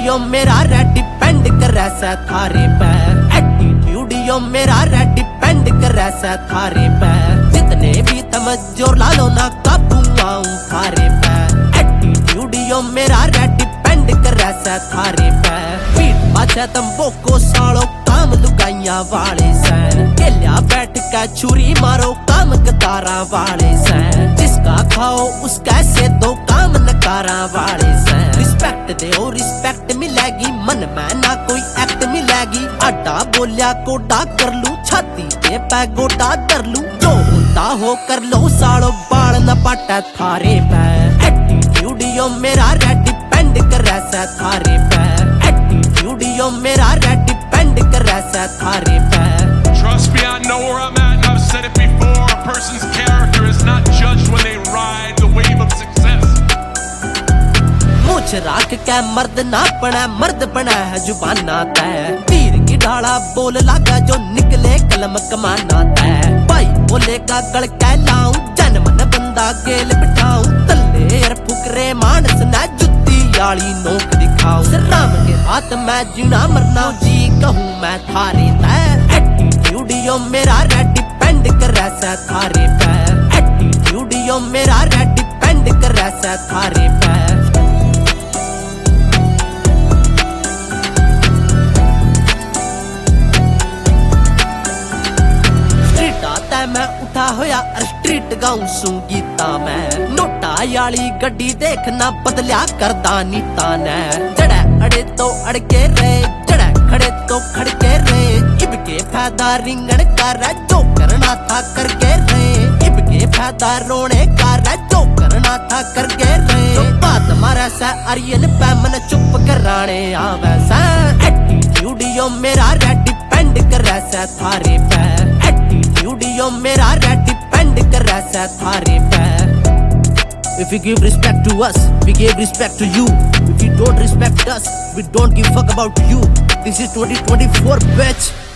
एटीट्यूडियो मेरा रे डिपेंड करे से थारे पे, एटीट्यूडियो मेरा रे डिपेंड करे से थारे पे, जितने भी तुम जोर ला लो ना काबू आऊं थारे पे, एटीट्यूडियो मेरा रे डिपेंड करे से थारे पे, पीठ पाछे तुम बोको सालो काम लुगाइया वाले से, केलिया बैठ के छुरी मारो काम कतारा वाले से, जिसका खाओ उसका से दो काम नकारा वाले से, रिस्पेक्ट दे ओ रिस्पेक्ट मिलेगी, मन में ना कोई एक्ट मिलेगी, आटा बोलिया कोडा कर लूं, छाती पे पै गोडा कर लूं, जो होता हो कर लो सालो बाल न पाटा थारे पे, एटीट्यूडियो मेरा रे डिपेंड करे से थारे पे, एटीट्यूडियो मेरा रे डिपेंड करे से थारे पे। Trust me, I know where I'm at, and I've said it before. A person's character is not judged when they ride the wave of success. मुझ राख के मर्द ना बना, मर्द बना है जुबाना तय, तीर की ढाला बोल लागा जो निकले कलम कमाना तय, भाई बोलेगा गड़ के लाऊं, जन्म न बंदा गेल बिठाऊं, तल्ले यार फुकरे मानस ना जुत्ती याली नोक दिखाऊं, राम के हाथ में जीना मरना जी कहूं मैं थारे तय, एटीट्यूडियो मेरा रे डिपेंड करे से थारे पे, एटीट्यूडियो मेरा रे डिपेंड करे से थारे पे। मैं उठा होया स्ट्रीट गाऊं सू गीता मैं, नोटा याली गड्डी देखना बदलिया करदा नीता ने, जड़े अड़े तो अड़के रे, जड़े खड़े तो खड़के रे, इबके फायदा रिंगण का रे, जो करना था करके रे, इबके फायदा रोने का रे, जो करना था करके रे, जो बात मारा सा अरियन पे मन चुप कराने आवे सा, एटीट्यूडियो मेरा रे डिपेंड करे से थारे पे, एटीट्यूडियो मेरा रे डिपेंड करे से थारे पे। If you give respect to us, we give respect to you. If you don't respect us, we don't give fuck about you. This is 2024 bitch.